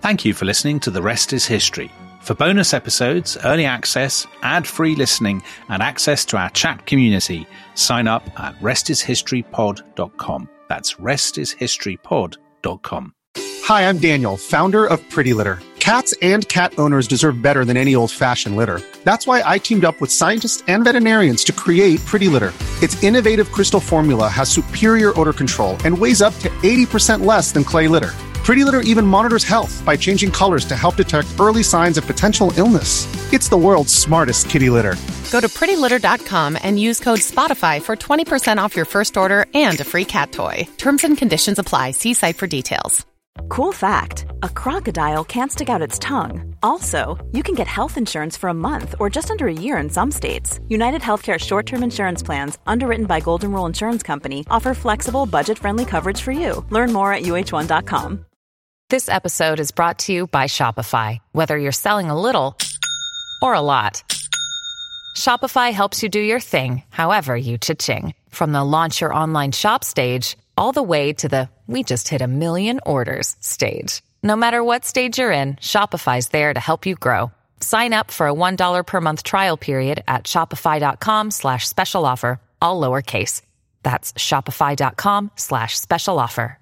Thank you for listening to The Rest is History. For bonus episodes, early access, ad-free listening, and access to our chat community, sign up at restishistorypod.com. That's restishistorypod.com. Hi, I'm Daniel, founder of Pretty Litter. Cats and cat owners deserve better than any old-fashioned litter. That's why I teamed up with scientists and veterinarians to create Pretty Litter. Its innovative crystal formula has superior odor control and weighs up to 80% less than clay litter. Pretty Litter even monitors health by changing colors to help detect early signs of potential illness. It's the world's smartest kitty litter. Go to prettylitter.com and use code SPOTIFY for 20% off your first order and a free cat toy. Terms and conditions apply. See site for details. Cool fact, a crocodile can't stick out its tongue. Also, you can get health insurance for a month or just under a year in some states. United Healthcare short-term insurance plans, underwritten by Golden Rule Insurance Company, offer flexible, budget-friendly coverage for you. Learn more at UH1.com. This episode is brought to you by Shopify. Whether you're selling a little or a lot, Shopify helps you do your thing, however you cha-ching. From the launch your online shop stage, all the way to the we just hit 1 million orders stage. No matter what stage you're in, Shopify's there to help you grow. Sign up for a $1 per month trial period at shopify.com/special offer, all lowercase. That's shopify.com/special offer.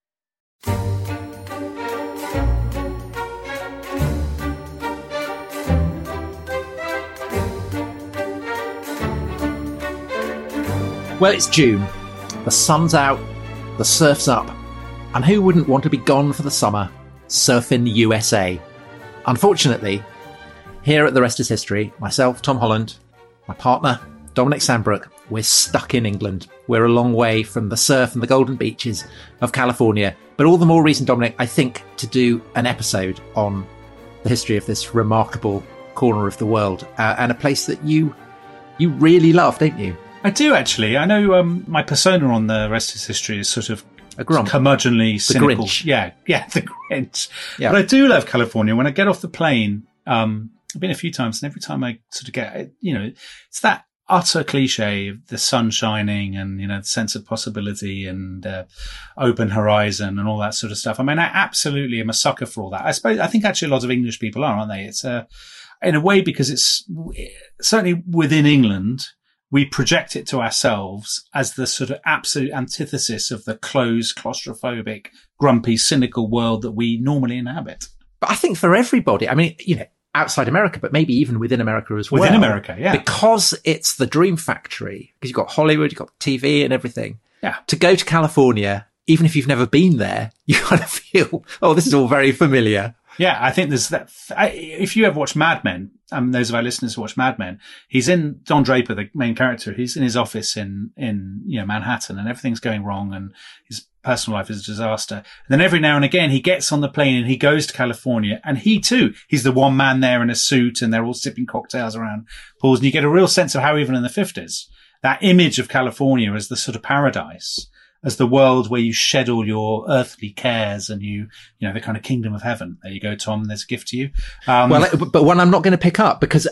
Well, it's June. The sun's out, the surf's up, and who wouldn't want to be gone for the summer, surfing the USA? Unfortunately, here at The Rest is History, myself, Tom Holland, my partner, Dominic Sandbrook, we're stuck in England. We're a long way from the surf and the golden beaches of California, but all the more reason, Dominic, I think, to do an episode on the history of this remarkable corner of the world, and a place that you really love, don't you? I do, actually. I know my persona on The Rest is History is sort of a grump, curmudgeonly, cynical. Grinch. Yeah, the Grinch. Yeah. But I do love California. When I get off the plane, I've been a few times, and every time I sort of get, it's that utter cliche of the sun shining and, the sense of possibility and open horizon and all that sort of stuff. I mean, I absolutely am a sucker for all that. I think actually a lot of English people are, aren't they? It's in a way, because it's certainly within England, we project it to ourselves as the sort of absolute antithesis of the closed, claustrophobic, grumpy, cynical world that we normally inhabit. But I think for everybody, I mean, outside America, but maybe even within America as well. Within America, yeah. Because it's the dream factory, because you've got Hollywood, you've got TV and everything. Yeah. To go to California, even if you've never been there, you kind of feel, oh, this is all very familiar. Yeah, I think there's that. If you ever watch Mad Men, those of our listeners who watch Mad Men, he's in Don Draper, the main character. He's in his office in Manhattan, and everything's going wrong, and his personal life is a disaster. And then every now and again, he gets on the plane and he goes to California, and he's the one man there in a suit, and they're all sipping cocktails around pools, and you get a real sense of how even in the 50s, that image of California as the sort of paradise, as the world where you shed all your earthly cares and the kind of kingdom of heaven. There you go, Tom. There's a gift to you. But one I'm not going to pick up, because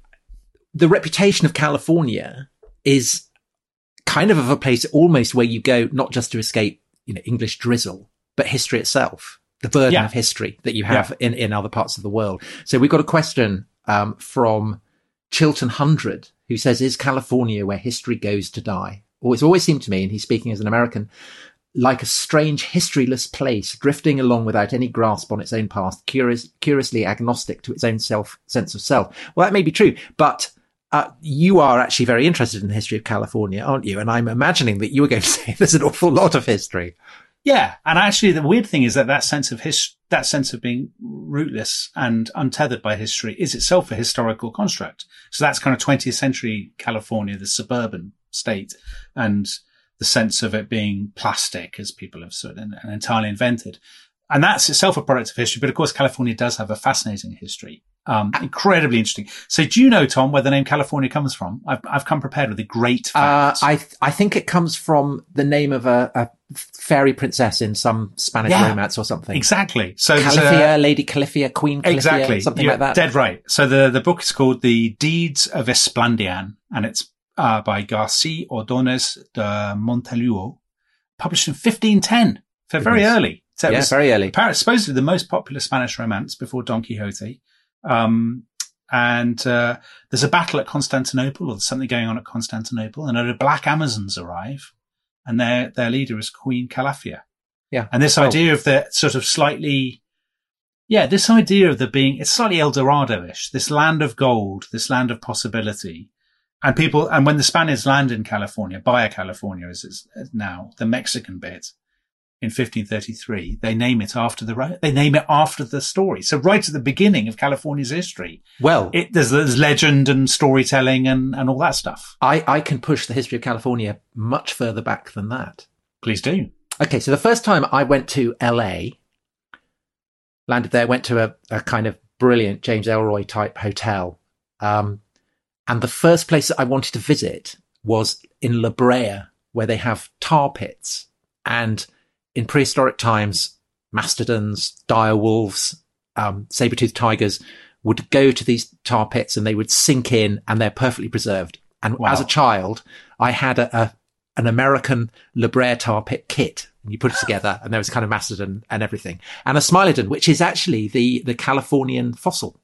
the reputation of California is kind of a place almost where you go not just to escape, English drizzle, but history itself, the burden of history that you have in other parts of the world. So we've got a question from Chilton 100, who says, is California where history goes to die? It's always seemed to me, and he's speaking as an American, like a strange, historyless place, drifting along without any grasp on its own past, curiously agnostic to its own sense of self. Well, that may be true, but you are actually very interested in the history of California, aren't you? And I'm imagining that you were going to say there's an awful lot of history. Yeah, and actually, the weird thing is that sense of being rootless and untethered by history is itself a historical construct. So that's kind of 20th century California, the suburban state, and the sense of it being plastic, as people have sort of and entirely invented. And that's itself a product of history. But of course, California does have a fascinating history. Incredibly interesting. So do you know, Tom, where the name California comes from? I've come prepared with a great fact. I think it comes from the name of a fairy princess in some Spanish romance or something. Exactly. So Califia, Lady Califia, Queen Califia, exactly. something like that. Dead right. So the book is called The Deeds of Esplandian, and it's by Garcia Ordonez de Monteluo, published in 1510. So very early. So it was very early. Supposedly the most popular Spanish romance before Don Quixote. And there's a battle at Constantinople, or there's something going on at Constantinople, and the Black Amazons arrive, and their leader is Queen Calafia. Yeah. And this idea of the sort of slightly, this idea of it's slightly El Dorado-ish, this land of gold, this land of possibility. And when the Spaniards land in California, Baja California as it's now, the Mexican bit, in 1533, they name it after the story. So right at the beginning of California's history, there's legend and storytelling and all that stuff. I can push the history of California much further back than that. Please do. Okay, so the first time I went to LA, landed there, went to a kind of brilliant James Ellroy type hotel. And the first place that I wanted to visit was in La Brea, where they have tar pits. And in prehistoric times, mastodons, dire wolves, saber-toothed tigers would go to these tar pits and they would sink in, and they're perfectly preserved. And as a child, I had an American La Brea tar pit kit, and you put it together, and there was kind of mastodon and everything, and a Smilodon, which is actually the Californian fossil.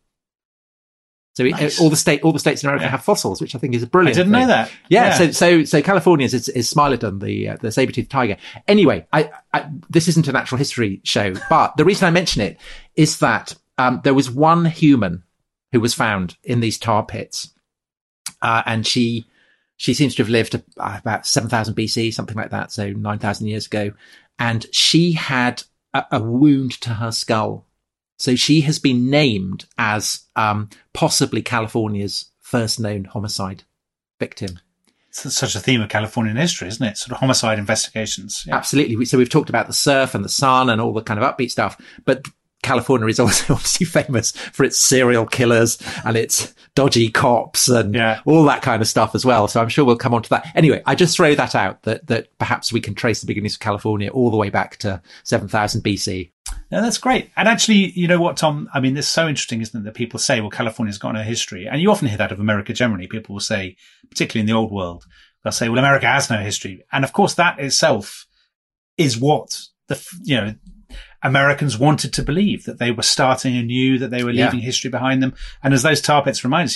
So nice. all the states in America have fossils, which I think is a brilliant. I didn't know that. Yeah. So California's is Smilodon, the saber-toothed tiger. Anyway, this isn't a natural history show, but the reason I mention it is that there was one human who was found in these tar pits, and she seems to have lived about 7,000 BC, something like that, so 9,000 years ago, and she had a wound to her skull. So she has been named as possibly California's first known homicide victim. It's such a theme of Californian history, isn't it? Sort of homicide investigations. Yeah. Absolutely. So we've talked about the surf and the sun and all the kind of upbeat stuff, but California is also obviously famous for its serial killers and its dodgy cops and all that kind of stuff as well. So I'm sure we'll come on to that. Anyway, I just throw that out that perhaps we can trace the beginnings of California all the way back to 7,000 BC. No, that's great. And actually, you know what, Tom? I mean, it's so interesting, isn't it, that people say, well, California's got no history. And you often hear that of America generally. People will say, particularly in the old world, they'll say, well, America has no history. And of course, that itself is what Americans wanted to believe, that they were starting anew, that they were leaving history behind them. And as those tar pits remind us,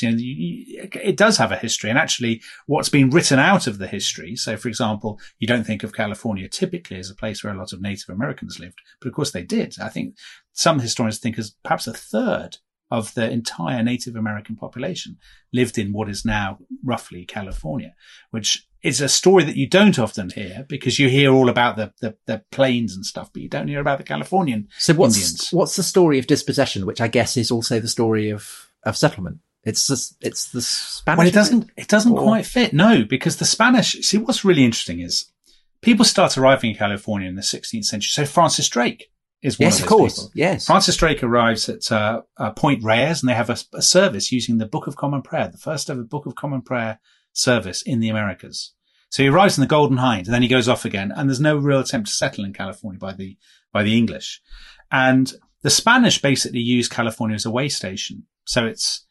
it does have a history. And actually what's been written out of the history. So for example, you don't think of California typically as a place where a lot of Native Americans lived, but of course they did. I think some historians think as perhaps a third of the entire Native American population lived in what is now roughly California, which is a story that you don't often hear because you hear all about the plains and stuff, but you don't hear about the Californian Indians. What's the story of dispossession, which I guess is also the story of settlement? It's the Spanish. Well, it doesn't quite fit. No, because the Spanish, see, what's really interesting is people start arriving in California in the 16th century. So Francis Drake is one of those people. Yes. Francis Drake arrives at Point Reyes, and they have a service using the Book of Common Prayer, the first ever Book of Common Prayer service in the Americas. So he arrives in the Golden Hind, and then he goes off again, and there's no real attempt to settle in California by the English. And the Spanish basically use California as a way station. So it's,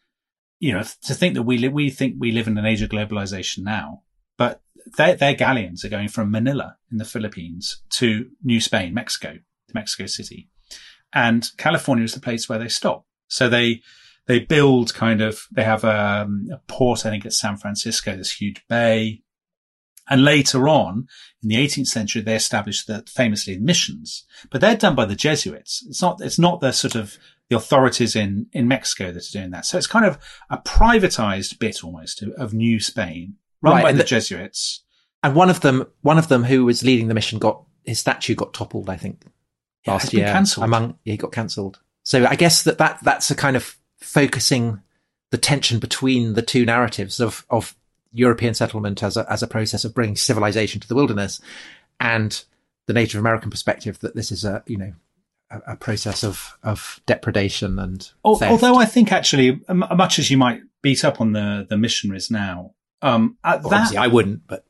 to think that we think we live in an age of globalization now, but their galleons are going from Manila in the Philippines to New Spain, Mexico City. And California is the place where they stop. So they build they have a port, I think it's San Francisco, this huge bay. And later on, in the 18th century, they established famously missions, but they're done by the Jesuits. It's not the sort of the authorities in Mexico that are doing that. So it's kind of a privatized bit almost of New Spain run by the Jesuits. And one of them who was leading the mission his statue got toppled, I think, last year. Cancelled. He got cancelled. So I guess that's a kind of focusing the tension between the two narratives of European settlement as a process of bringing civilization to the wilderness, and the Native American perspective that this is a process of depredation and theft. Although I think actually, much as you might beat up on the missionaries now, obviously I wouldn't, but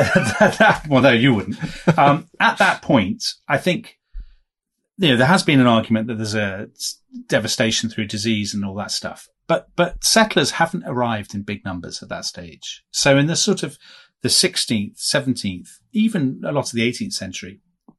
well, no, you wouldn't. At that point, I think there has been an argument that there's a devastation through disease and all that stuff. But settlers haven't arrived in big numbers at that stage. So in the sort of the 16th, 17th, even a lot of the 18th century,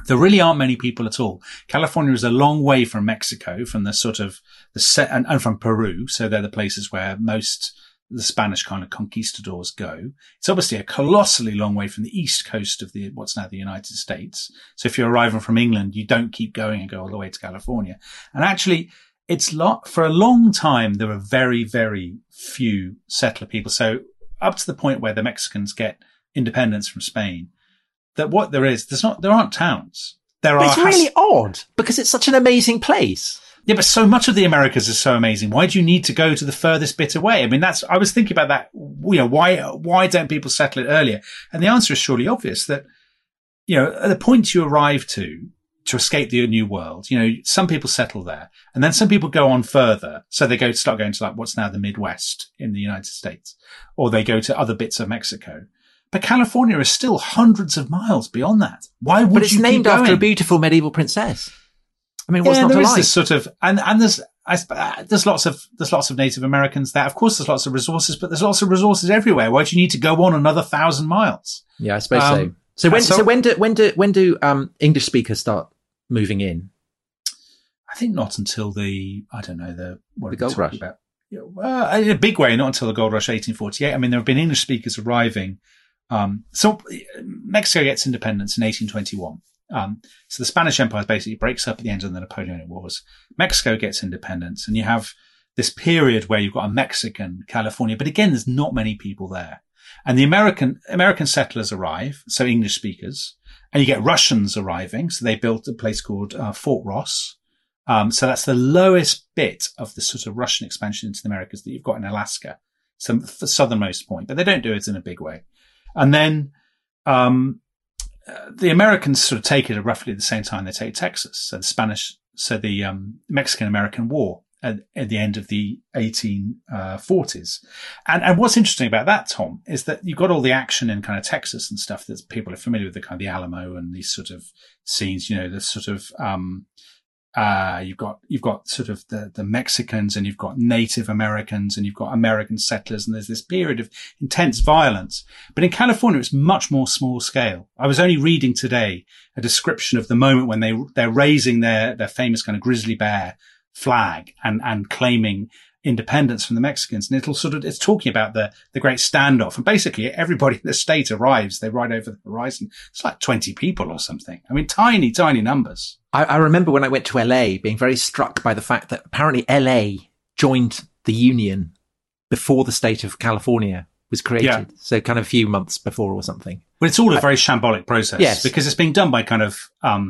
There really aren't many people at all. California is a long way from Mexico, from the sort of and from Peru. So they're the places where most the Spanish kind of conquistadors go. It's obviously a colossally long way from the east coast of what's now the United States. So if you're arriving from England, you don't keep going and go all the way to California. And actually, for a long time, there were very, very few settler people. So up to the point where the Mexicans get independence from Spain, that what there aren't towns. It's really odd because it's such an amazing place. Yeah, but so much of the Americas is so amazing. Why do you need to go to the furthest bit away? I mean, I was thinking about that. Why don't people settle it earlier? And the answer is surely obvious that, at the point you arrive to escape the New World, some people settle there and then some people go on further. So they start going to like what's now the Midwest in the United States, or they go to other bits of Mexico. But California is still hundreds of miles beyond that. Why would you? But it's named after a beautiful medieval princess. I mean, what's not to like? This sort of, and there's lots of Native Americans there. Of course, there's lots of resources, but there's lots of resources everywhere. Why do you need to go on another 1,000 miles? Yeah, I suppose so. So when do English speakers start moving in? I think not until the Gold Rush. About? In a big way, not until the Gold Rush 1848. I mean, there have been English speakers arriving. So Mexico gets independence in 1821. So the Spanish Empire basically breaks up at the end of the Napoleonic Wars. Mexico gets independence, and you have this period where you've got a Mexican California, but again, there's not many people there. And the American settlers arrive, so English speakers, and you get Russians arriving. So they built a place called Fort Ross. So that's the lowest bit of the sort of Russian expansion into the Americas that you've got in Alaska, so the southernmost point, but they don't do it in a big way. And then, the Americans sort of take it at roughly the same time they take Texas. So the Mexican-American War at the end of the 1840s. And what's interesting about that, Tom, is that you've got all the action in kind of Texas and stuff that people are familiar with, the kind of the Alamo and these sort of scenes, the sort of, you've got sort of the Mexicans, and you've got Native Americans, and you've got American settlers, and there's this period of intense violence. But in California, it's much more small scale. I was only reading today a description of the moment when they're raising their famous kind of grizzly bear flag and claiming independence from the Mexicans. And it's talking about the great standoff. And basically everybody in the state arrives, they ride over the horizon. It's like 20 people or something. I mean, tiny, tiny numbers. I remember when I went to LA being very struck by the fact that apparently LA joined the Union before the state of California was created. Yeah. So kind of a few months before or something. But it's all a very shambolic process. Yes. Because it's being done by kind of,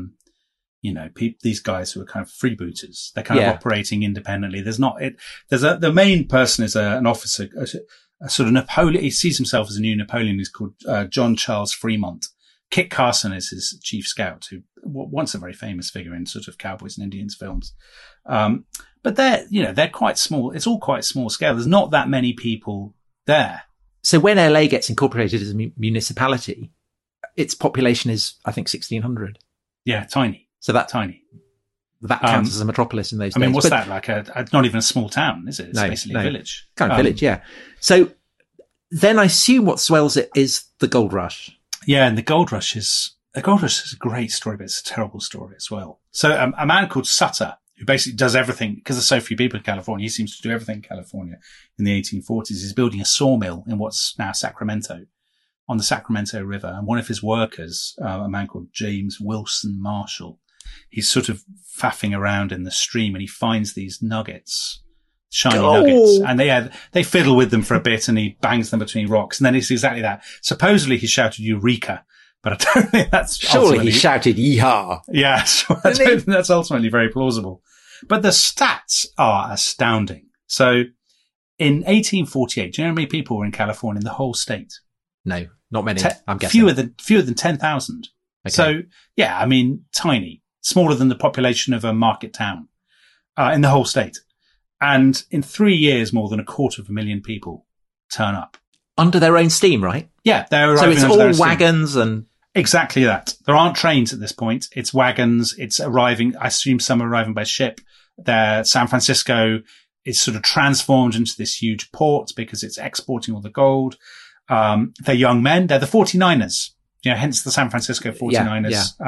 these guys who are kind of freebooters. They're kind of operating independently. The main person is an officer, a sort of Napoleon. He sees himself as a new Napoleon. He's called John Charles Fremont. Kit Carson is his chief scout, who once a very famous figure in sort of cowboys and Indians films. But they're quite small. It's all quite small scale. There's not that many people there. So when LA gets incorporated as a municipality, its population is, I think, 1,600. Yeah, tiny. So that tiny. That counts as a metropolis in those days. I mean, what's that like? Not even a small town, is it? It's basically a village. Kind of village, yeah. So then I assume what swells it is the Gold Rush. Yeah, and the Gold Rush is a great story, but it's a terrible story as well. So a man called Sutter, who basically does everything, because there's so few people in California, he seems to do everything in California in the 1840s. He's building a sawmill in what's now Sacramento, on the Sacramento River. And one of his workers, a man called James Wilson Marshall, he's sort of faffing around in the stream and he finds these nuggets, shiny nuggets, and they fiddle with them for a bit and he bangs them between rocks. And then it's exactly that. Supposedly he shouted Eureka, but I don't think that's surely he shouted Yeehaw. Yeah, so I don't think that's ultimately very plausible. But the stats are astounding. So in 1848, do you know how many people were in California in the whole state? No, not many. I'm guessing fewer than 10,000. Okay. So yeah, I mean, tiny, smaller than the population of a market town, in the whole state. And in 3 years, more than 250,000 people turn up. Under their own steam, right? Yeah. So it's all wagons and... Exactly that. There aren't trains at this point. It's wagons. It's arriving. I assume some are arriving by ship. San Francisco is sort of transformed into this huge port because it's exporting all the gold. They're young men. They're the 49ers. Hence the San Francisco 49ers.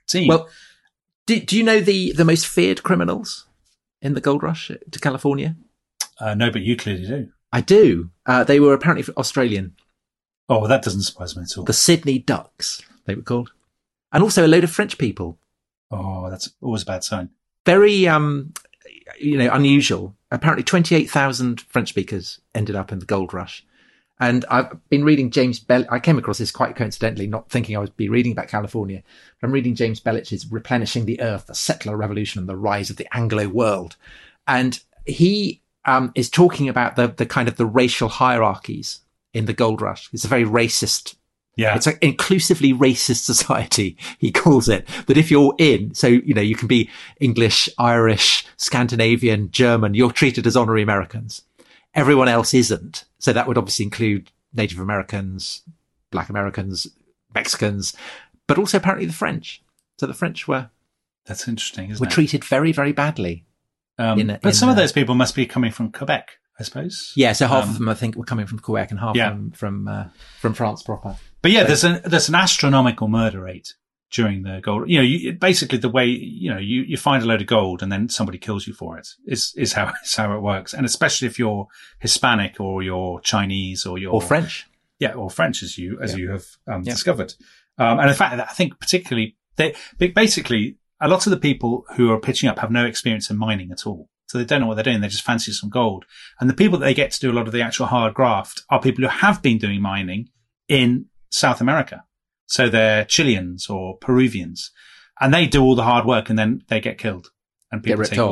team. Well, do you know the most feared criminals in the gold rush to California? No, but you clearly do. I do. They were apparently Australian. Oh, well, that doesn't surprise me at all. The Sydney Ducks, they were called. And also a load of French people. Oh, that's always a bad sign. Very, unusual. Apparently 28,000 French speakers ended up in the gold rush. And I've been reading James Bell. I came across this quite coincidentally, not thinking I would be reading about California. But I'm reading James Bellich's Replenishing the Earth, the Settler Revolution and the Rise of the Anglo World. And he is talking about the kind of the racial hierarchies in the gold rush. It's a very racist. Yeah. It's an inclusively racist society, he calls it. That if you're in, so, you can be English, Irish, Scandinavian, German, you're treated as honorary Americans. Everyone else isn't. So that would obviously include Native Americans, Black Americans, Mexicans, but also apparently the French. So the French That's interesting, isn't it? treated very, very badly. But some of those people must be coming from Quebec, I suppose. Yeah, so half of them, I think, were coming from Quebec and half from France proper. But yeah, there's an astronomical murder rate during the gold. Basically the way, you find a load of gold and then somebody kills you for it is how it works. And especially if you're Hispanic or you're Chinese or French. Yeah, or French as you have discovered. And in fact, I think particularly basically a lot of the people who are pitching up have no experience in mining at all. So they don't know what they're doing. They just fancy some gold. And the people that they get to do a lot of the actual hard graft are people who have been doing mining in South America. So they're Chileans or Peruvians, and they do all the hard work and then they get killed and people take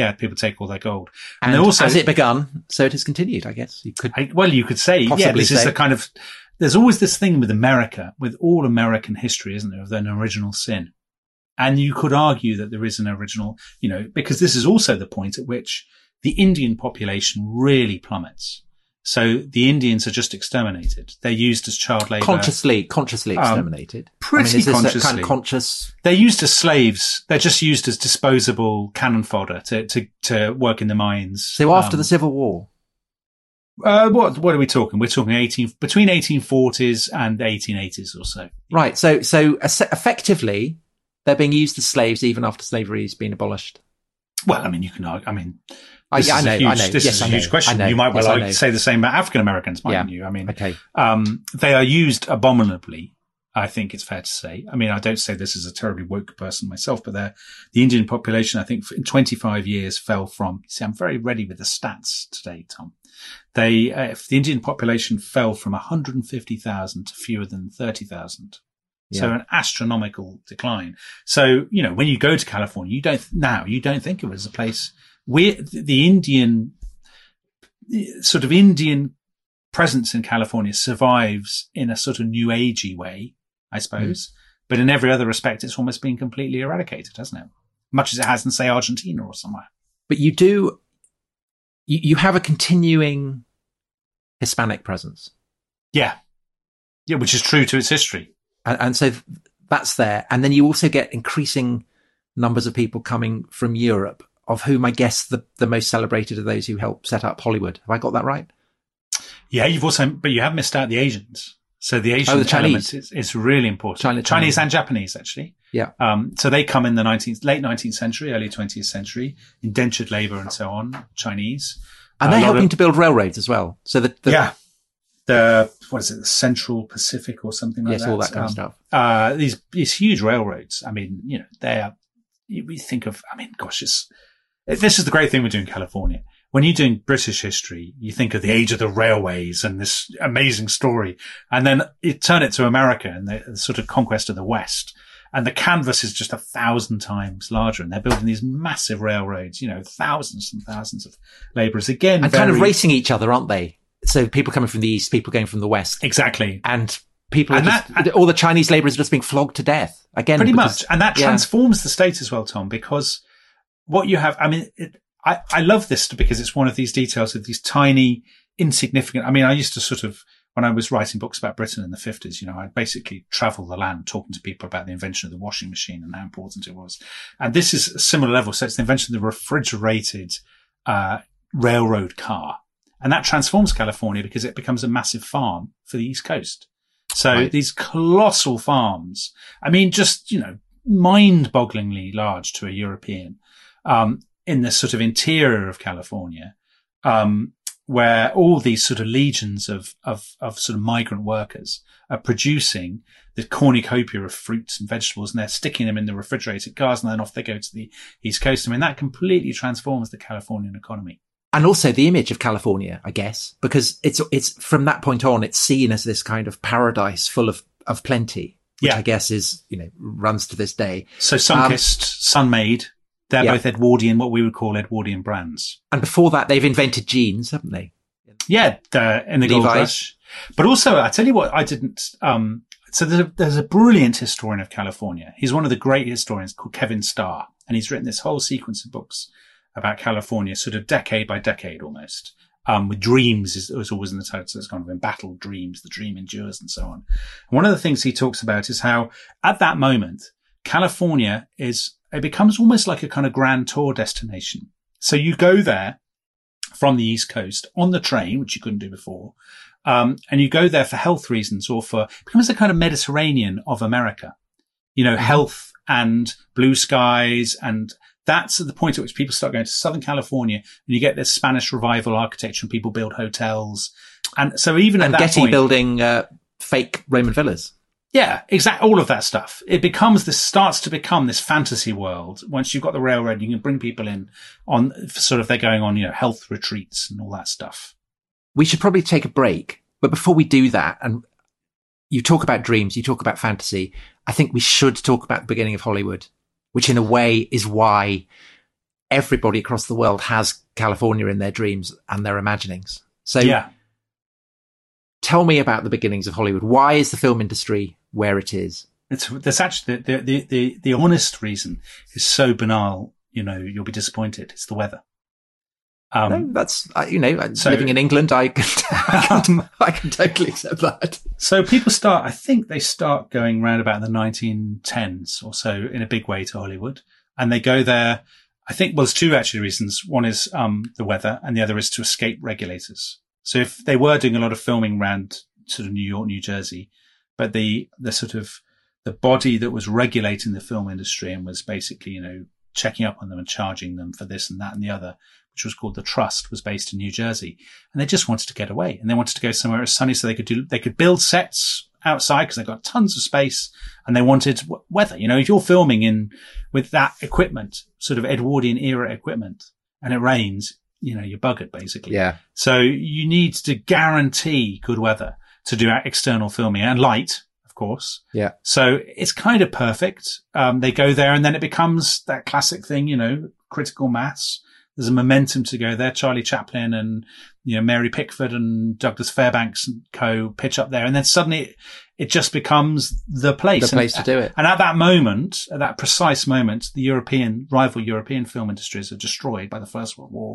all their gold. And also, as it begun, so it has continued, I guess. You could say, this is the kind of, there's always this thing with America, with all American history, isn't there, of an original sin. And you could argue that there is an original, because this is also the point at which the Indian population really plummets. So the Indians are just exterminated. They're used as child labor. Consciously exterminated. Pretty consciously. Kind of conscious. They're used as slaves. They're just used as disposable cannon fodder to work in the mines. So after the Civil War? What are we talking? We're talking between 1840s and 1880s or so. Right. So effectively, they're being used as slaves even after slavery has been abolished. Well, I mean, you can argue. This is a huge question. You might well say the same about African Americans, mightn't you? I mean, okay. They are used abominably. I think it's fair to say. I mean, I don't say this as a terribly woke person myself, but the Indian population, I think, in 25 years fell from. See, I'm very ready with the stats today, Tom. If the Indian population fell from 150,000 to fewer than 30,000. Yeah. So an astronomical decline. So, when you go to California, you don't think of it as a place where the Indian presence in California survives in a sort of new agey way, I suppose. But in every other respect, it's almost been completely eradicated, hasn't it? Much as it has in, say, Argentina or somewhere. But you have a continuing Hispanic presence. Yeah. Yeah, which is true to its history. And so that's there. And then you also get increasing numbers of people coming from Europe, of whom I guess the most celebrated are those who helped set up Hollywood. Have I got that right? Yeah, but you have missed out the Asians. So the Asian element is really important. Chinese and Japanese, actually. Yeah. So they come in the late 19th century, early 20th century, indentured labor and so on, Chinese. And they're helping to build railroads as well. So the Central Pacific or something like that. Yes, all that kind of stuff. These huge railroads. I mean, we think of, this is the great thing we're doing in California. When you're doing British history, you think of the age of the railways and this amazing story. And then you turn it to America and the sort of conquest of the West. And the canvas is just 1,000 times larger. And they're building these massive railroads, thousands and thousands of laborers again. And kind of racing each other, aren't they? So people coming from the East, people going from the West. Exactly. And people all the Chinese laborers are just being flogged to death. Again, pretty much. And that transforms the state as well, Tom, because what you have, I love this because it's one of these details of these tiny, insignificant. I used to sort of, when I was writing books about Britain in the 50s, I'd basically travel the land talking to people about the invention of the washing machine and how important it was. And this is a similar level. So it's the invention of the refrigerated, railroad car. And that transforms California because it becomes a massive farm for the East Coast. So these colossal farms, just, mind-bogglingly large to a European, in the sort of interior of California, where all these sort of legions of sort of migrant workers are producing the cornucopia of fruits and vegetables, and they're sticking them in the refrigerated cars, and then off they go to the East Coast. I mean, that completely transforms the Californian economy. And also the image of California, I guess, because it's from that point on, it's seen as this kind of paradise full of plenty, which I guess is, runs to this day. So Sunkist, Sun-Made, they're both Edwardian, what we would call Edwardian brands. And before that, they've invented jeans, haven't they? Yeah, in the Gold Rush. But also, I tell you what, I didn't, so there's a brilliant historian of California. He's one of the great historians called Kevin Starr, and he's written this whole sequence of books about California, sort of decade by decade almost. With dreams is always in the title, so it's kind of embattled dreams, the dream endures and so on. And one of the things he talks about is how at that moment, California it becomes almost like a kind of grand tour destination. So you go there from the East Coast on the train, which you couldn't do before. And you go there for health reasons or it becomes a kind of Mediterranean of America, health and blue skies. And that's at the point at which people start going to Southern California and you get this Spanish revival architecture and people build hotels. And so even at that Getty point, building, fake Roman villas. Yeah, exactly. All of that stuff. Starts to become this fantasy world. Once you've got the railroad, you can bring people in they're going on, health retreats and all that stuff. We should probably take a break. But before we do that, and you talk about dreams, you talk about fantasy, I think we should talk about the beginning of Hollywood, which in a way is why everybody across the world has California in their dreams and their imaginings. So tell me about the beginnings of Hollywood. Why is the film industry where it is? There's actually the honest reason is so banal, you'll be disappointed. It's the weather. No, that's, living in England, I can totally accept that. So people they start going round about the 1910s or so in a big way to Hollywood. And they go there, I think, there's two actually reasons. One is, the weather and the other is to escape regulators. So if they were doing a lot of filming around sort of New York, New Jersey, but the sort of the body that was regulating the film industry and was basically, checking up on them and charging them for this and that and the other, which was called the Trust, was based in New Jersey. And they just wanted to get away and they wanted to go somewhere as sunny so they could build sets outside because they've got tons of space and they wanted weather. If you're filming with that equipment, sort of Edwardian era equipment, and it rains, you're buggered basically. Yeah. So you need to guarantee good weather to do external filming and light, of course. Yeah. So it's kind of perfect. They go there and then it becomes that classic thing, critical mass. There's a momentum to go there. Charlie Chaplin and, Mary Pickford and Douglas Fairbanks and co pitch up there. And then suddenly it just becomes the place. The place to do it. And at that moment, at that precise moment, the rival European film industries are destroyed by the First World War.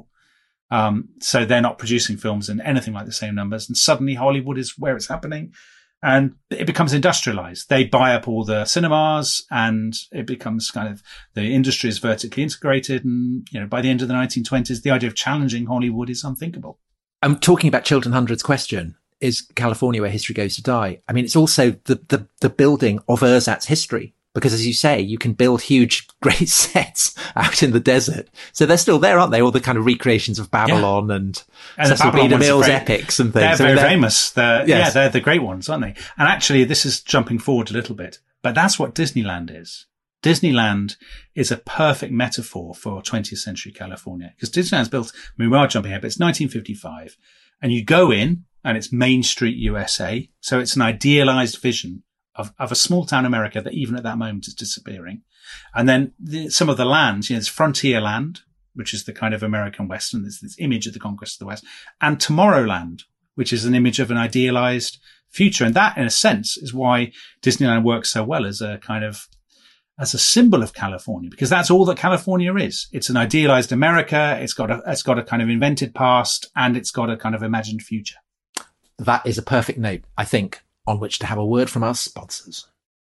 So they're not producing films in anything like the same numbers. And suddenly Hollywood is where it's happening and it becomes industrialized. They buy up all the cinemas and it becomes kind of the industry is vertically integrated. And, by the end of the 1920s, the idea of challenging Hollywood is unthinkable. I'm talking about Chiltern Hundreds question. Is California where history goes to die? I mean, it's also the building of Ersatz history. Because as you say, you can build huge, great sets out in the desert. So they're still there, aren't they? All the kind of recreations of Babylon and Cecil B. DeMille's epics and things. They're very famous. They're the great ones, aren't they? And actually, this is jumping forward a little bit, but that's what Disneyland is. Disneyland is a perfect metaphor for 20th century California because Disneyland's built, we are jumping ahead, but it's 1955 and you go in and it's Main Street, USA. So it's an idealized vision of a small town America that even at that moment is disappearing. And then some of the lands, there's frontier land, which is the kind of American West, and there's this image of the conquest of the West, and Tomorrowland, which is an image of an idealized future. And that, in a sense, is why Disneyland works so well as a symbol of California, because that's all that California is. It's an idealized America. It's got a kind of invented past and it's got a kind of imagined future. That is a perfect note, I think, on which to have a word from our sponsors.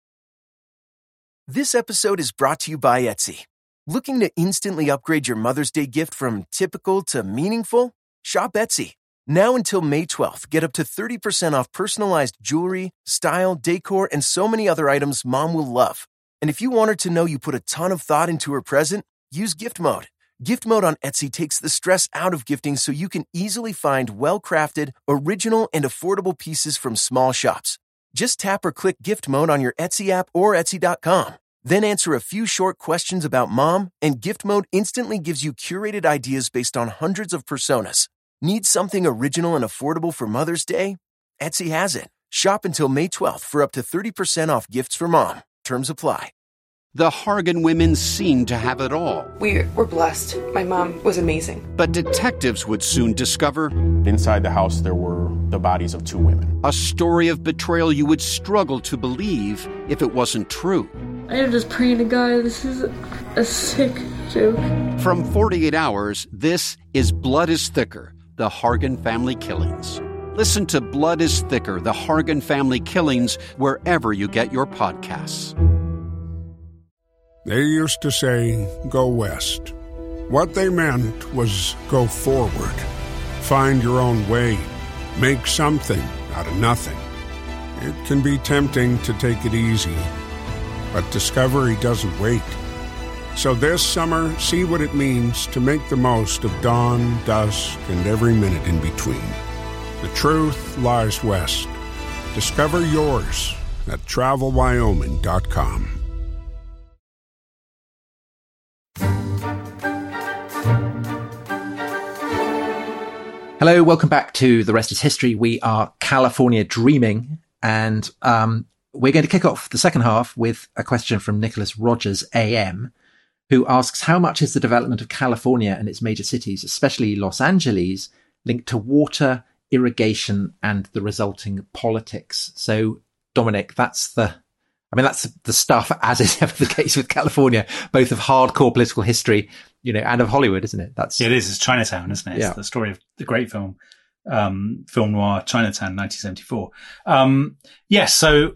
This episode is brought to you by Etsy. Looking to instantly upgrade your Mother's Day gift from typical to meaningful? Shop Etsy. Now until May 12th, get up to 30% off personalized jewelry, style, decor, and so many other items Mom will love. And if you want her to know you put a ton of thought into her present, use gift mode. Gift mode on Etsy takes the stress out of gifting so you can easily find well-crafted, original, and affordable pieces from small shops. Just tap or click gift mode on your Etsy app or Etsy.com. Then answer a few short questions about mom, and gift mode instantly gives you curated ideas based on hundreds of personas. Need something original and affordable for Mother's Day? Etsy has it. Shop until May 12th for up to 30% off gifts for mom. Terms apply. The Hargan women seemed to have it all. We were blessed. My mom was amazing. But detectives would soon discover... inside the house, there were the bodies of 2 women. A story of betrayal you would struggle to believe if it wasn't true. I am just praying to God, this is a sick joke. From 48 Hours, this is Blood is Thicker, the Hargan Family Killings. Listen to Blood is Thicker, the Hargan Family Killings, wherever you get your podcasts. They used to say, go west. What they meant was go forward. Find your own way. Make something out of nothing. It can be tempting to take it easy, but discovery doesn't wait. So this summer, see what it means to make the most of dawn, dusk, and every minute in between. The truth lies west. Discover yours at TravelWyoming.com. Hello, welcome back to The Rest is History. We are California Dreaming, and we're going to kick off the second half with a question from Nicholas Rogers, AM, who asks, how much is the development of California and its major cities, especially Los Angeles, linked to water, irrigation, and the resulting politics? So, Dominic, that's the stuff, as is ever the case with California, both of hardcore political history, and of Hollywood, isn't it? It is. It's Chinatown, isn't it? It's the story of the great film noir Chinatown, 1974. So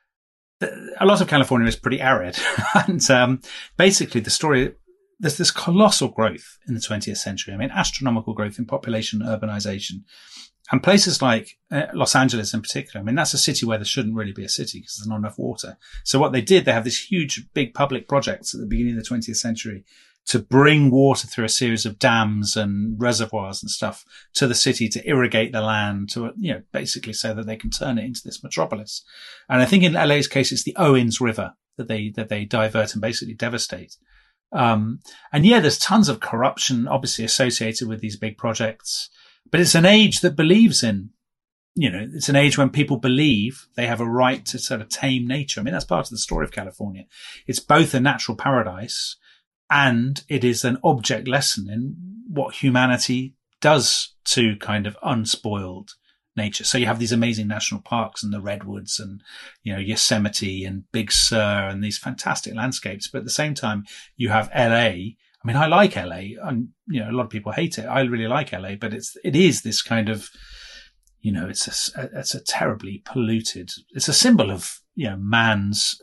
a lot of California is pretty arid. And basically the story, there's this colossal growth in the 20th century. I mean, astronomical growth in population, urbanization. And places like Los Angeles in particular, I mean, that's a city where there shouldn't really be a city because there's not enough water. So what they did, they have this huge, big public projects at the beginning of the 20th century to bring water through a series of dams and reservoirs and stuff to the city to irrigate the land, to, basically so that they can turn it into this metropolis. And I think in LA's case, it's the Owens River that they divert and basically devastate. There's tons of corruption obviously associated with these big projects. But it's an age that believes in, it's an age when people believe they have a right to sort of tame nature. I mean, that's part of the story of California. It's both a natural paradise and it is an object lesson in what humanity does to kind of unspoiled nature. So you have these amazing national parks and the redwoods and, Yosemite and Big Sur and these fantastic landscapes. But at the same time, you have LA. I mean, I like LA, and a lot of people hate it. I really like LA, but it is this kind of, it's a terribly polluted. It's a symbol of man's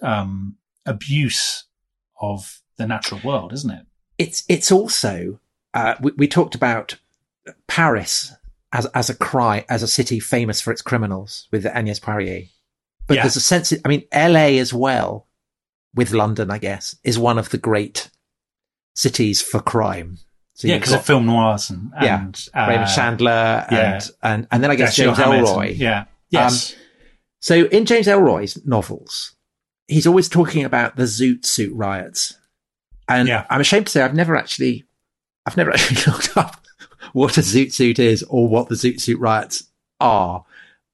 abuse of the natural world, isn't it? It's also we talked about Paris as a city famous for its criminals with Agnès Poirier, but there's a sense. LA as well, with London, I guess, is one of the great cities for crime. So because of film noirs and Raymond Chandler and then I guess James Ellroy. Yes. So in James Ellroy's novels, he's always talking about the Zoot Suit riots, and I'm ashamed to say I've never actually looked up what a Zoot Suit is or what the Zoot Suit riots are.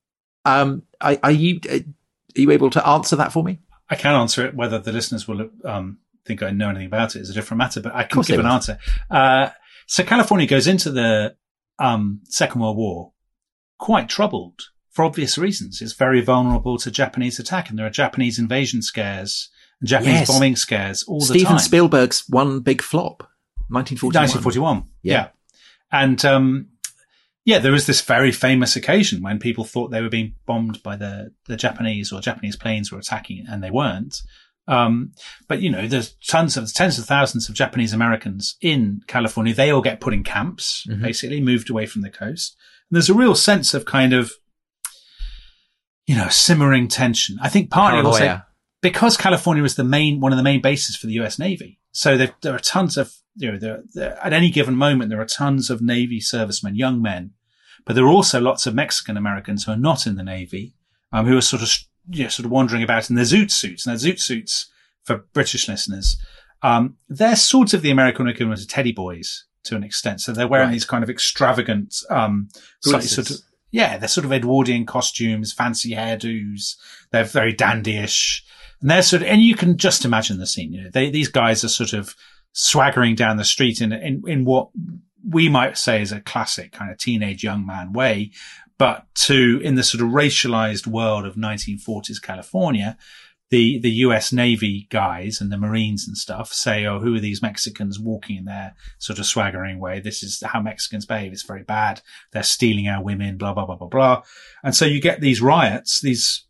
Are you able to answer that for me? I can answer it. Whether the listeners will think I know anything about it is a different matter, but I can give an answer. So California goes into the Second World War quite troubled for obvious reasons. It's very vulnerable to Japanese attack, and there are Japanese invasion scares and Japanese bombing scares all the time. Steven Spielberg's one big flop, 1941. Yeah. And there was this very famous occasion when people thought they were being bombed by the Japanese, or Japanese planes were attacking, and they weren't. But there's tens of thousands of Japanese Americans in California. They all get put in camps, basically moved away from the coast. And there's a real sense of kind of, simmering tension. I think partly also, because California was one of the main bases for the U.S. Navy. So there are tons of, at any given moment, there are tons of Navy servicemen, young men, but there are also lots of Mexican Americans who are not in the Navy, who are sort of wandering about in their zoot suits. Now, zoot suits, for British listeners, they're sort of the American equivalent of teddy boys to an extent. So they're wearing these kind of extravagant, they're sort of Edwardian costumes, fancy hairdos. They're very dandyish. And and you can just imagine the scene. These guys are sort of swaggering down the street in what we might say is a classic kind of teenage young man way, but in the sort of racialized world of 1940s California, the US Navy guys and the Marines and stuff say, oh, who are these Mexicans walking in their sort of swaggering way? This is how Mexicans behave. It's very bad. They're stealing our women, blah, blah, blah, blah, blah. And so you get these riots,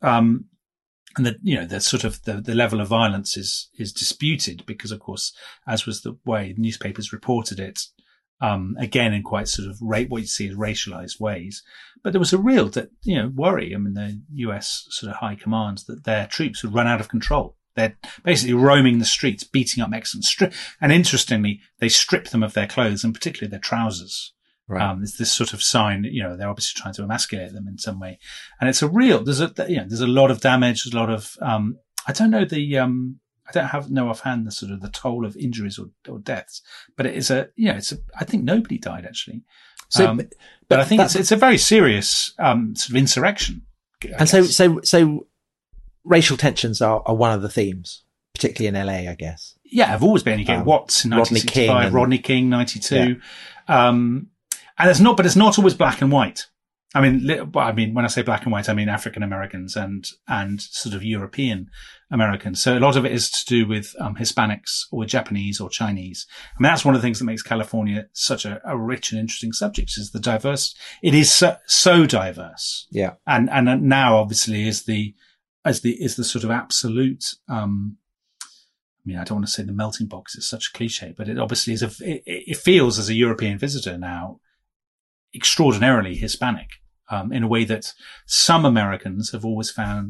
and the level of violence is disputed because, of course, as was the way newspapers reported it, again, in quite sort of what you see as racialized ways. But there was a real, worry. I mean, the US sort of high command that their troops would run out of control. They're basically roaming the streets, beating up Mexicans. And interestingly, they strip them of their clothes and particularly their trousers. Right. There's this sort of sign, they're obviously trying to emasculate them in some way. And it's there's a lot of damage, there's a lot of, I don't know I don't know offhand the sort of the toll of injuries or deaths, but it is I think nobody died actually. So, but I think it's a very serious, sort of insurrection. And so racial tensions are one of the themes, particularly in LA, I guess. Yeah, have always been. You get Watts in 1965, Rodney King, 92. Yeah. And it's not always black and white. I mean, when I say black and white, I mean African Americans and sort of European Americans. So a lot of it is to do with Hispanics or Japanese or Chinese. I mean, that's one of the things that makes California such a rich and interesting subject is the diverse. It is so diverse. Yeah. And now obviously is the sort of absolute, I don't want to say the melting box is such a cliche, but it obviously is it feels as a European visitor now extraordinarily Hispanic, in a way that some Americans have always found,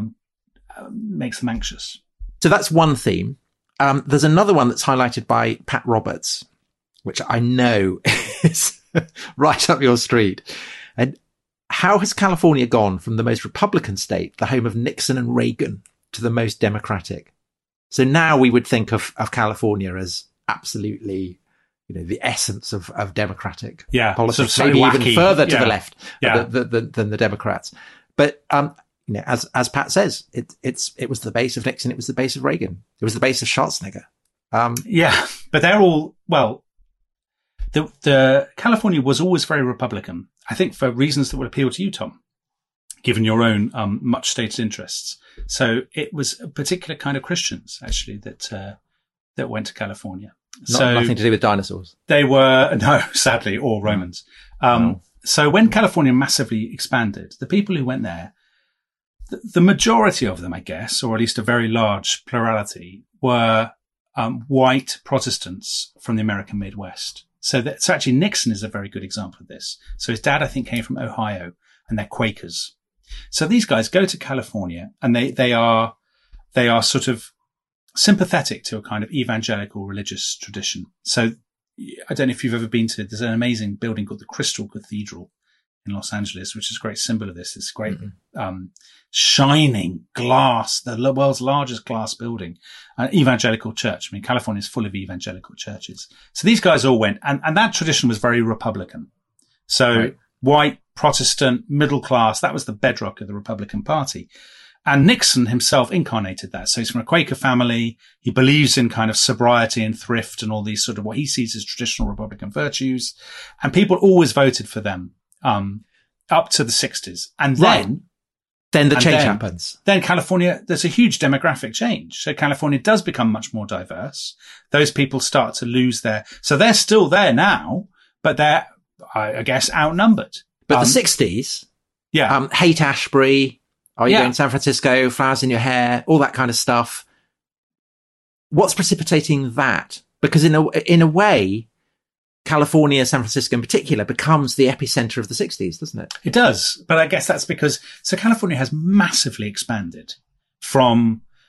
makes them anxious. So that's one theme. There's another one that's highlighted by Pat Roberts, which I know is right up your street. And how has California gone from the most Republican state, the home of Nixon and Reagan, to the most Democratic? So now we would think of California as absolutely, the essence of Democratic politics, so maybe wacky, even further to the left than the Democrats. But, as Pat says, it was the base of Nixon. It was the base of Reagan. It was the base of Schwarzenegger. But they're all, the California was always very Republican. I think for reasons that would appeal to you, Tom, given your own, much stated interests. So it was a particular kind of Christians actually that went to California. Nothing to do with dinosaurs. They were, no, sadly, or Romans. So when California massively expanded, the people who went there, the majority of them, I guess, or at least a very large plurality, were white Protestants from the American Midwest. So actually Nixon is a very good example of this. So his dad, I think, came from Ohio, and they're Quakers. So these guys go to California, and they are sort of sympathetic to a kind of evangelical religious tradition. So I don't know if you've ever been to, there's an amazing building called the Crystal Cathedral in Los Angeles, which is a great symbol of this. It's great, shining glass, the world's largest glass building, an evangelical church. I mean, California is full of evangelical churches. So these guys all went, and that tradition was very Republican. So white, Protestant, middle class, that was the bedrock of the Republican Party. And Nixon himself incarnated that. So he's from a Quaker family. He believes in kind of sobriety and thrift and all these sort of what he sees as traditional Republican virtues. And people always voted for them, up to the 60s. And then the change happens. Then California, there's a huge demographic change. So California does become much more diverse. Those people start to lose so they're still there now, but they're, I guess, outnumbered. But the 60s, Haight-Ashbury, Are you going to San Francisco, flowers in your hair, all that kind of stuff. What's precipitating that? Because in a way, California, San Francisco in particular, becomes the epicenter of the 60s, doesn't it? It does. But I guess that's because, California has massively expanded from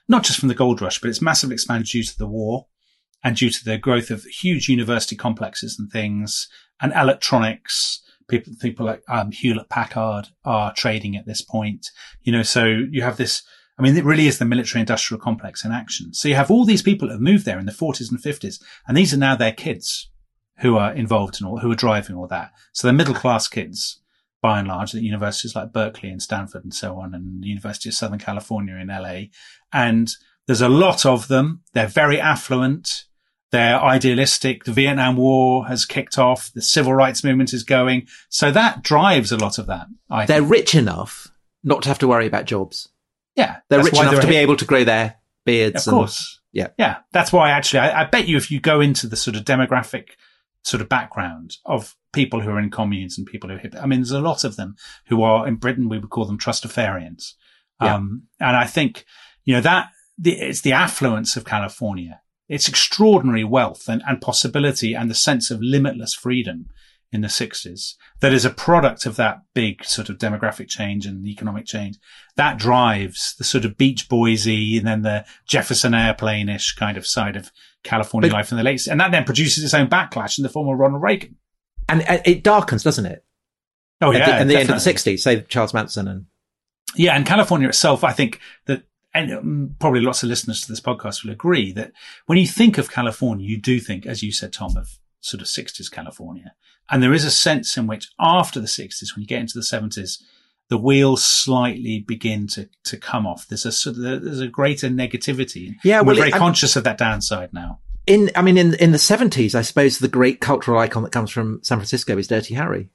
not just from the gold rush, but it's massively expanded due to the war and due to the growth of huge university complexes and things and electronics. People like Hewlett Packard are trading at this point, so you have this. I mean, it really is the military industrial complex in action. So you have all these people that have moved there in the 40s and 50s, and these are now their kids who are involved in who are driving all that. So they're middle class kids, by and large, at universities like Berkeley and Stanford and so on, and the University of Southern California in LA. And there's a lot of them. They're very affluent. They're idealistic. The Vietnam War has kicked off. The civil rights movement is going. So that drives a lot of that. They're rich enough not to have to worry about jobs. Yeah. They're rich enough to be able to grow their beards. Of course. Yeah. Yeah. That's why actually, I bet you if you go into the sort of demographic sort of background of people who are in communes and people who are there's a lot of them who are in Britain, we would call them trustafarians. Yeah. And I think, it's the affluence of California. It's extraordinary wealth and possibility and the sense of limitless freedom in the 60s that is a product of that big sort of demographic change and economic change that drives the sort of Beach Boys-y and then the Jefferson Airplane-ish kind of side of California life in the late, and that then produces its own backlash in the form of Ronald Reagan. And it darkens, doesn't it? Oh yeah. At the end of the 60s, say Charles Manson and. Yeah. And California itself, I think that, and probably lots of listeners to this podcast will agree that when you think of California, you do think, as you said, Tom, of sort of 60s California. And there is a sense in which after the 60s, when you get into the 70s, the wheels slightly begin to come off. There's a greater negativity. Yeah. We're very conscious of that downside now. In the 70s, I suppose the great cultural icon that comes from San Francisco is Dirty Harry.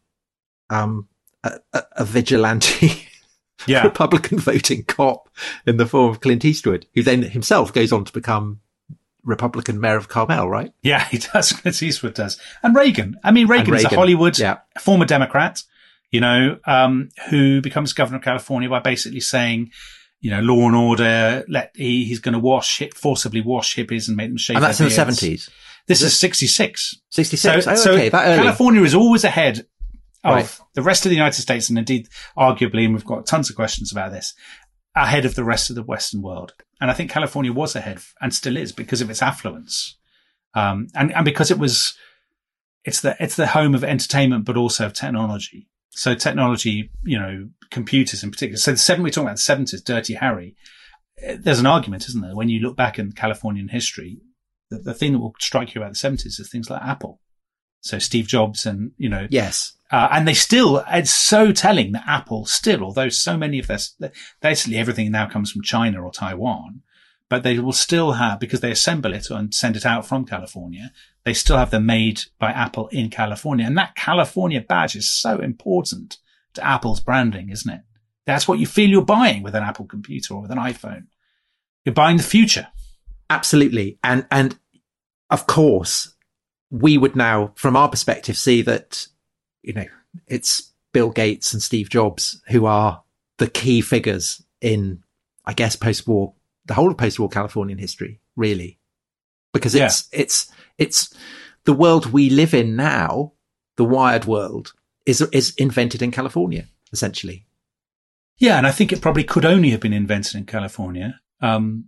A vigilante. Yeah. Republican voting cop in the form of Clint Eastwood, who then himself goes on to become Republican mayor of Carmel, right? Yeah, he does. Clint Eastwood does. And Reagan. Reagan is a Hollywood former Democrat, who becomes governor of California by basically saying, law and order, he's going to forcibly wash hippies and make them shave their beards. And that's in the 70s. This is 66. 66. So okay, that early. California is always ahead of the rest of the United States, and indeed, arguably, and we've got tons of questions about this, ahead of the rest of the Western world. And I think California was ahead and still is because of its affluence. And because it's the home of entertainment, but also of technology. So technology, computers in particular. So we're talking about the 70s, Dirty Harry. There's an argument, isn't there? When you look back in Californian history, the thing that will strike you about the 70s is things like Apple. So Steve Jobs and, Yes. And it's so telling that Apple still, although so many of basically everything now comes from China or Taiwan, but they will still have, because they assemble it and send it out from California, they still have them made by Apple in California. And that California badge is so important to Apple's branding, isn't it? That's what you feel you're buying with an Apple computer or with an iPhone. You're buying the future. Absolutely. And of course, we would now, from our perspective, see that, it's Bill Gates and Steve Jobs who are the key figures in, I guess, post-war, the whole of post-war Californian history, really. Because it's the world we live in now, the wired world, is invented in California, essentially. Yeah, and I think it probably could only have been invented in California. And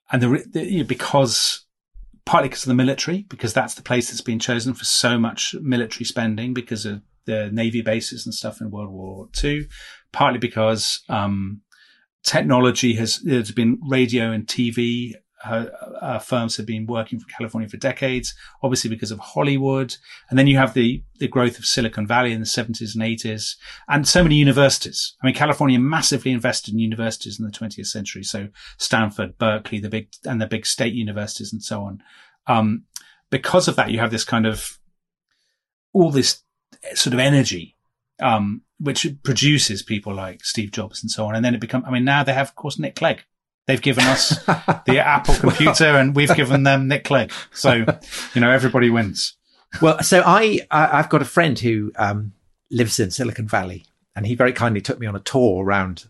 because partly because of the military, because that's the place that's been chosen for so much military spending because of the Navy bases and stuff in World War II, partly because technology there's been radio and TV firms have been working for California for decades, obviously because of Hollywood. And then you have the growth of Silicon Valley in the 70s and 80s and so many universities. California massively invested in universities in the 20th century. So Stanford, Berkeley, the big state universities and so on. Because of that, you have this kind of all this sort of energy, which produces people like Steve Jobs and so on. And then now they have, of course, Nick Clegg. They've given us the Apple computer and we've given them Nick Clegg. So, everybody wins. Well, so I've got a friend who lives in Silicon Valley, and he very kindly took me on a tour around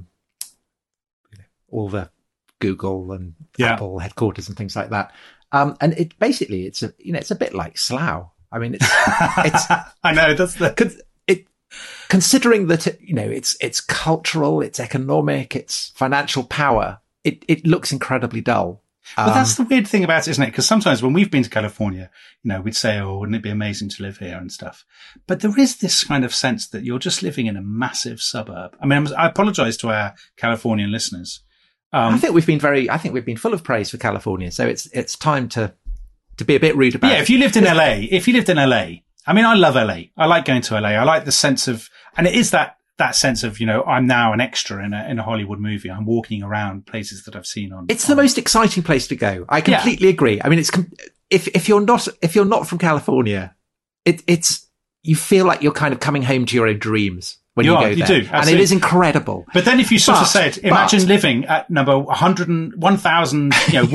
all the Google and Apple headquarters and things like that. And it basically, it's a bit like Slough. It's I know that's considering that, it's cultural, it's economic, it's financial power. it looks incredibly dull. But that's the weird thing about it, isn't it? Because sometimes when we've been to California, we'd say, oh, wouldn't it be amazing to live here and stuff? But there is this kind of sense that you're just living in a massive suburb. I mean, I apologize to our Californian listeners. I think we've been full of praise for California. So it's time to be a bit rude about it. Yeah, if you lived in LA, I mean, I love LA. I like going to LA. I like the sense of, and it is that sense of, I'm now an extra in a Hollywood movie. I'm walking around places that I've seen on. It's the most exciting place to go. I completely agree. I mean, if you're not from California, it's you feel like you're kind of coming home to your own dreams when you go there. You do, and it is incredible. But then if you sort of said, imagine living at number 1,000,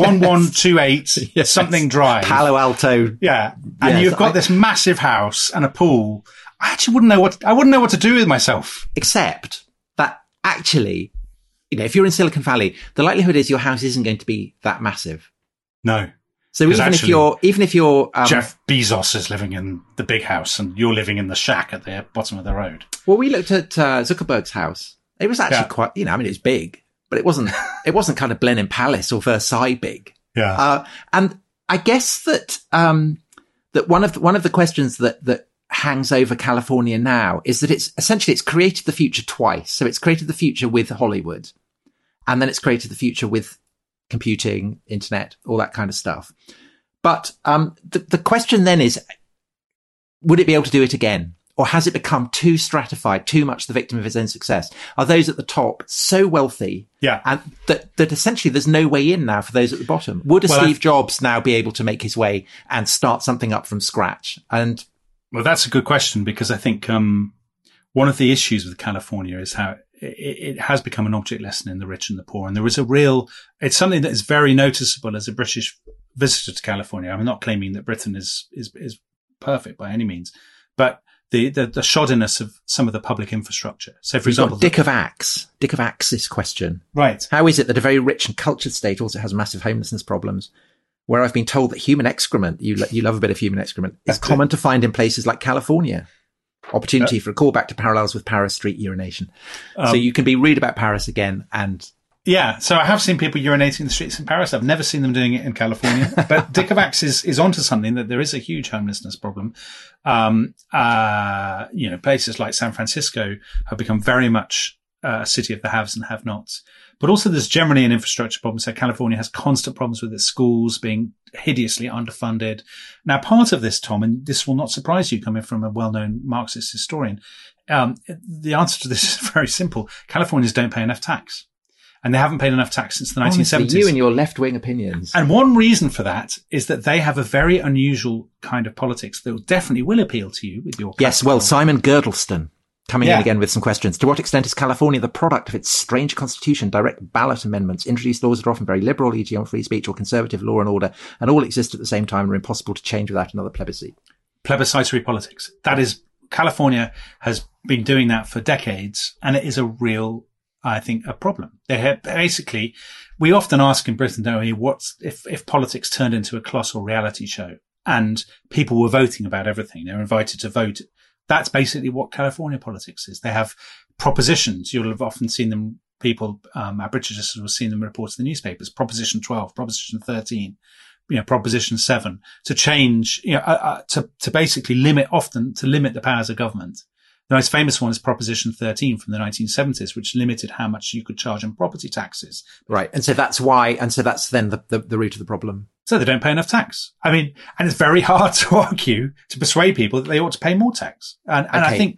1128 something drive. Palo Alto. Yeah. And you've got this massive house and a pool. I actually wouldn't know what to do with myself. Except that actually, if you're in Silicon Valley, the likelihood is your house isn't going to be that massive. No. So even if you're Jeff Bezos is living in the big house and you're living in the shack at the bottom of the road. Well, we looked at Zuckerberg's house. It was actually quite, it was big, but it wasn't kind of Blenheim Palace or Versailles big. Yeah. And I guess that one of the questions that hangs over California now is that it's created the future twice. So it's created the future with Hollywood, and then it's created the future with computing, internet, all that kind of stuff. But the question then is, would it be able to do it again? Or has it become too stratified, too much the victim of its own success? Are those at the top so wealthy and that essentially there's no way in now for those at the bottom? Would Steve Jobs now be able to make his way and start something up from scratch? Well, that's a good question, because I think one of the issues with California is how it has become an object lesson in the rich and the poor. And there is it's something that is very noticeable as a British visitor to California. I'm not claiming that Britain is perfect by any means, but the shoddiness of some of the public infrastructure. So, for example, Dick of Axe's question. Right. How is it that a very rich and cultured state also has massive homelessness problems? Where I've been told that human excrement, you love a bit of human excrement, is common to find in places like California. Opportunity for a callback to parallels with Paris street urination. So you can be rude about Paris again and... Yeah, so I have seen people urinating in the streets in Paris. I've never seen them doing it in California. But Dick of Axe is onto something, that there is a huge homelessness problem. Places like San Francisco have become very much a city of the haves and have-nots. But also there's generally an infrastructure problem. So California has constant problems with its schools being hideously underfunded. Now, part of this, Tom, and this will not surprise you coming from a well-known Marxist historian, the answer to this is very simple. Californians don't pay enough tax. And they haven't paid enough tax since the 1970s. Honestly, you and your left-wing opinions. And one reason for that is that they have a very unusual kind of politics that definitely will appeal to you with your capital. Yes, well, Simon Girdleston coming in again with some questions. To what extent is California the product of its strange constitution, direct ballot amendments, introduced laws that are often very liberal, e.g. on free speech, or conservative law and order, and all exist at the same time and are impossible to change without another plebiscite? Plebiscitary politics. That is, California has been doing that for decades, and it is a real, I think, a problem. They have basically, we often ask in Britain, don't we, what's if politics turned into a colossal reality show and people were voting about everything, they're invited to vote. That's basically what California politics is. They have propositions. You'll have often seen them, our British listeners will have seen them reported in the newspapers. Proposition 12, Proposition 13, Proposition 7, to change, to basically limit the powers of government. The most famous one is Proposition 13 from the 1970s, which limited how much you could charge on property taxes. Right. And so that's then the root of the problem. So they don't pay enough tax. I mean, and it's very hard to argue, to persuade people that they ought to pay more tax. And I think,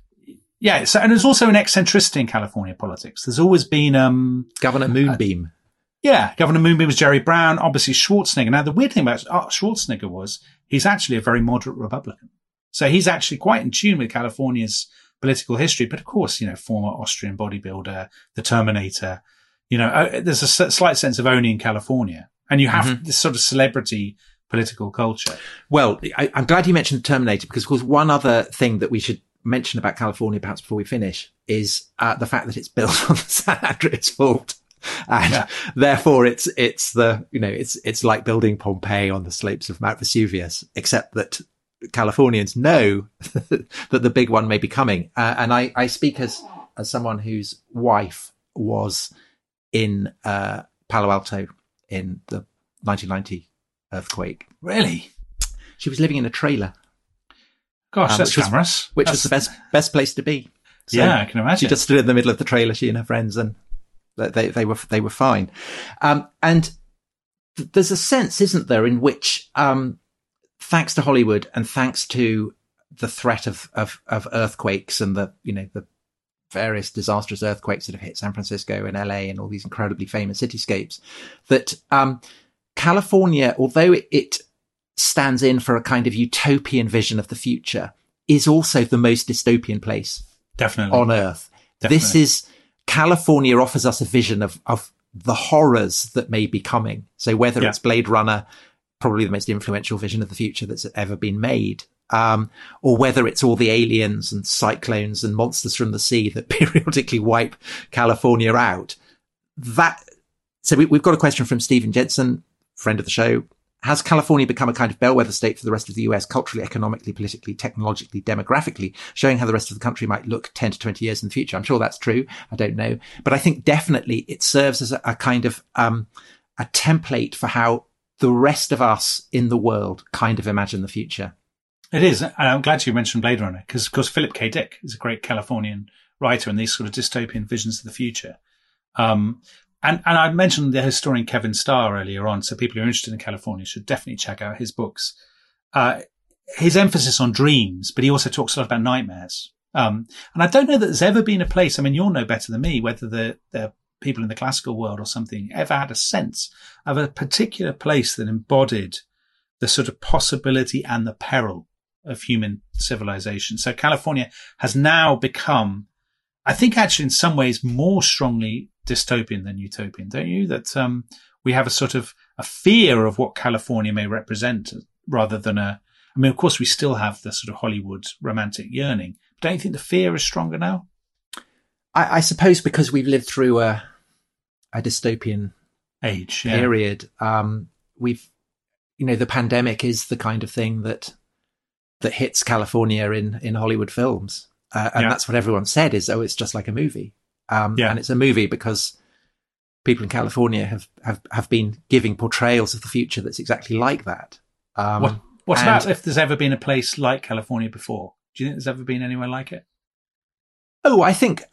so, and there's also an eccentricity in California politics. There's always been, Governor Moonbeam. Governor Moonbeam was Jerry Brown, obviously Schwarzenegger. Now, the weird thing about Schwarzenegger was he's actually a very moderate Republican. So he's actually quite in tune with California's political history. But of course, former Austrian bodybuilder, the Terminator, there's a slight sense of owning California. And you have this sort of celebrity political culture. Well, I'm glad you mentioned the Terminator, because of course, one other thing that we should mention about California, perhaps before we finish, is the fact that it's built on the San Andreas Fault. And therefore it's like building Pompeii on the slopes of Mount Vesuvius, except that Californians know that the big one may be coming. And I speak as someone whose wife was in Palo Alto in the 1990 earthquake. Really? She was living in a trailer. Gosh, that's glamorous. Which was the best place to be. So yeah, I can imagine. She just stood in the middle of the trailer, she and her friends, and they were fine. And there's a sense, isn't there, in which, thanks to Hollywood and thanks to the threat of earthquakes and the various disastrous earthquakes that have hit San Francisco and LA and all these incredibly famous cityscapes, that California, although it stands in for a kind of utopian vision of the future, is also the most dystopian place definitely on Earth. Definitely. California offers us a vision of the horrors that may be coming. So whether it's Blade Runner, probably the most influential vision of the future that's ever been made, or whether it's all the aliens and cyclones and monsters from the sea that periodically wipe California out. So we've got a question from Stephen Jensen, friend of the show. Has California become a kind of bellwether state for the rest of the US, culturally, economically, politically, technologically, demographically, showing how the rest of the country might look 10 to 20 years in the future? I'm sure that's true. I don't know. But I think definitely it serves as a kind of a template for how the rest of us in the world kind of imagine the future. It is. And I'm glad you mentioned Blade Runner because, of course, Philip K. Dick is a great Californian writer and these sort of dystopian visions of the future. And I mentioned the historian Kevin Starr earlier on, so people who are interested in California should definitely check out his books. His emphasis on dreams, but he also talks a lot about nightmares. And I don't know that there's ever been a place, I mean, you'll know better than me, whether the people in the classical world or something ever had a sense of a particular place that embodied the sort of possibility and the peril of human civilization. So California has now become, I think actually in some ways more strongly dystopian than utopian, don't you? That we have a sort of a fear of what California may represent rather than of course we still have the sort of Hollywood romantic yearning. But don't you think the fear is stronger now? I suppose because we've lived through a dystopian age period. We've, the pandemic is the kind of thing that hits California in Hollywood films. And that's what everyone said is, it's just like a movie. And it's a movie because people in California have been giving portrayals of the future that's exactly like that. What about if there's ever been a place like California before? Do you think there's ever been anywhere like it? Oh, I think,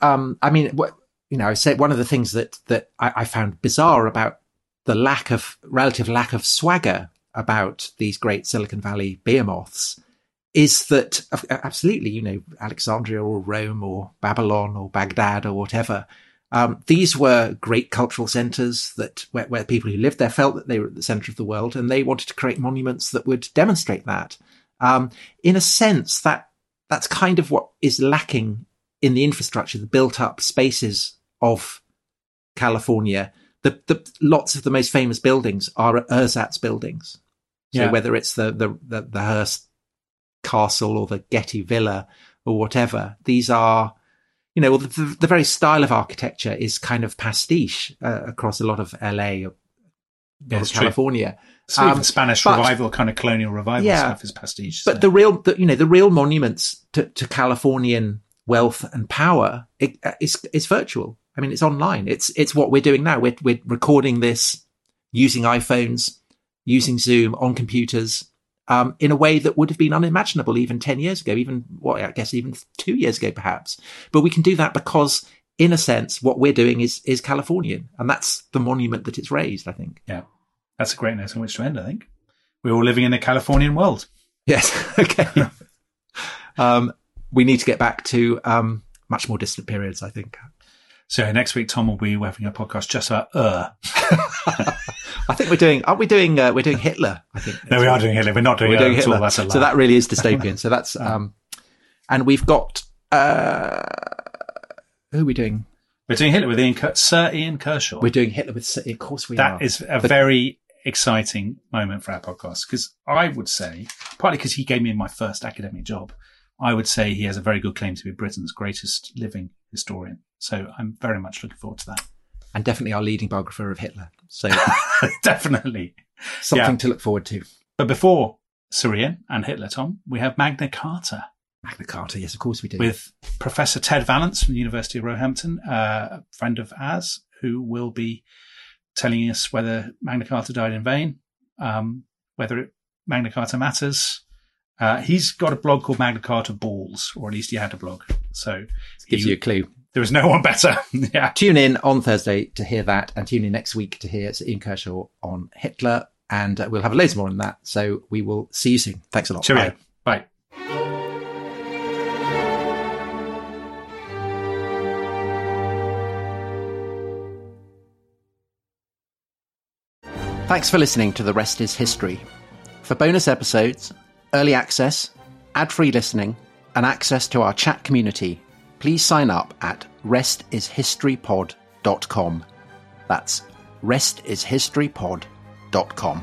I said one of the things that I found bizarre about the relative lack of swagger about these great Silicon Valley behemoths is that absolutely, Alexandria or Rome or Babylon or Baghdad or whatever, these were great cultural centers where people who lived there felt that they were at the center of the world, and they wanted to create monuments that would demonstrate that. In a sense, that's kind of what is lacking in the infrastructure, the built up spaces of California. The lots of the most famous buildings are ersatz buildings. So whether it's the Hearst Castle or the Getty Villa or whatever, these are, the very style of architecture is kind of pastiche across a lot of LA or California. So even Spanish revival, kind of colonial revival stuff is pastiche. But the real monuments to Californian wealth and power is virtual. I mean, it's online. It's what we're doing now. We're recording this using iPhones, using Zoom on computers, in a way that would have been unimaginable even 10 years ago, even 2 years ago, perhaps. But we can do that because, in a sense, what we're doing is Californian. And that's the monument that it's raised, I think. Yeah. That's a great note on which to end, I think. We're all living in a Californian world. Yes. Okay. We need to get back to much more distant periods, I think. So next week, Tom will be having a podcast just about I think we're doing Hitler. I think. No, we are doing Hitler. We're not doing Hitler at all. That's a lie. So that really is dystopian. So that's and we've got who are we doing? We're doing Hitler with Sir Ian Kershaw. We're doing Hitler with Sir. Of course we are. That is a very exciting moment for our podcast because I would say, partly because he gave me my first academic job, I would say he has a very good claim to be Britain's greatest living historian. So I'm very much looking forward to that. And definitely our leading biographer of Hitler. So definitely something to look forward to. But before Sir Ian and Hitler, Tom, we have Magna Carta. Magna Carta, yes, of course we do. With Professor Ted Vallance from the University of Roehampton, a friend of ours, who will be telling us whether Magna Carta died in vain, whether Magna Carta matters. He's got a blog called Magna Carta Balls, or at least he had a blog. So gives you a clue. There was no one better. Yeah. Tune in on Thursday to hear that, and tune in next week to hear Sir Ian Kershaw on Hitler, and we'll have loads more on that. So we will see you soon. Thanks a lot. Cheerio. Bye. Thanks for listening to The Rest is History. For bonus episodes, early access, ad-free listening, and access to our chat community, please sign up at restishistorypod.com. That's restishistorypod.com.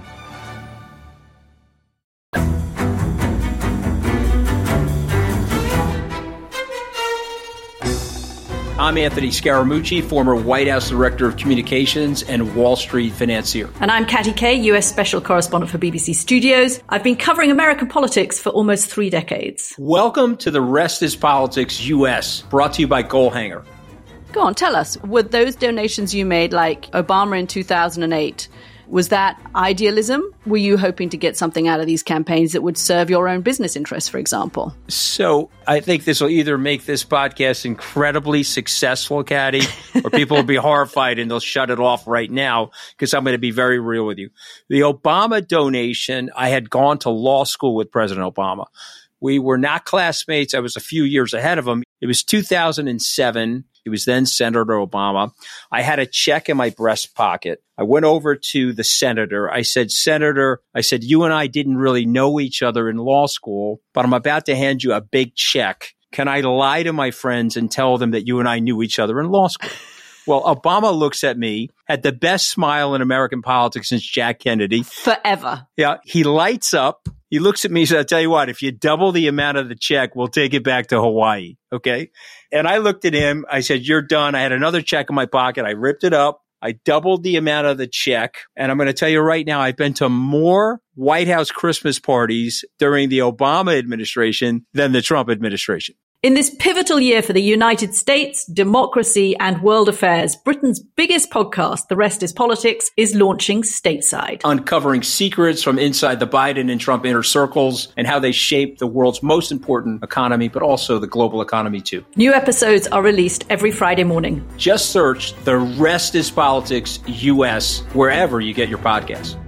I'm Anthony Scaramucci, former White House Director of Communications and Wall Street financier. And I'm Katty Kay, US Special Correspondent for BBC Studios. I've been covering American politics for almost 3 decades. Welcome to The Rest is Politics US, brought to you by Goalhanger. Go on, tell us, were those donations you made, like Obama in 2008, was that idealism? Were you hoping to get something out of these campaigns that would serve your own business interests, for example? So I think this will either make this podcast incredibly successful, Katty, or people will be horrified and they'll shut it off right now, because I'm going to be very real with you. The Obama donation, I had gone to law school with President Obama. We were not classmates. I was a few years ahead of him. It was 2007. He was then Senator Obama. I had a check in my breast pocket. I went over to the senator. I said, Senator, you and I didn't really know each other in law school, but I'm about to hand you a big check. Can I lie to my friends and tell them that you and I knew each other in law school? Well, Obama looks at me, had the best smile in American politics since Jack Kennedy. Forever. Yeah. He lights up. He looks at me and says, I'll tell you what, if you double the amount of the check, we'll take it back to Hawaii. Okay. And I looked at him. I said, you're done. I had another check in my pocket. I ripped it up. I doubled the amount of the check. And I'm going to tell you right now, I've been to more White House Christmas parties during the Obama administration than the Trump administration. In this pivotal year for the United States, democracy, and world affairs, Britain's biggest podcast, The Rest is Politics, is launching stateside. Uncovering secrets from inside the Biden and Trump inner circles and how they shape the world's most important economy, but also the global economy too. New episodes are released every Friday morning. Just search The Rest is Politics US wherever you get your podcasts.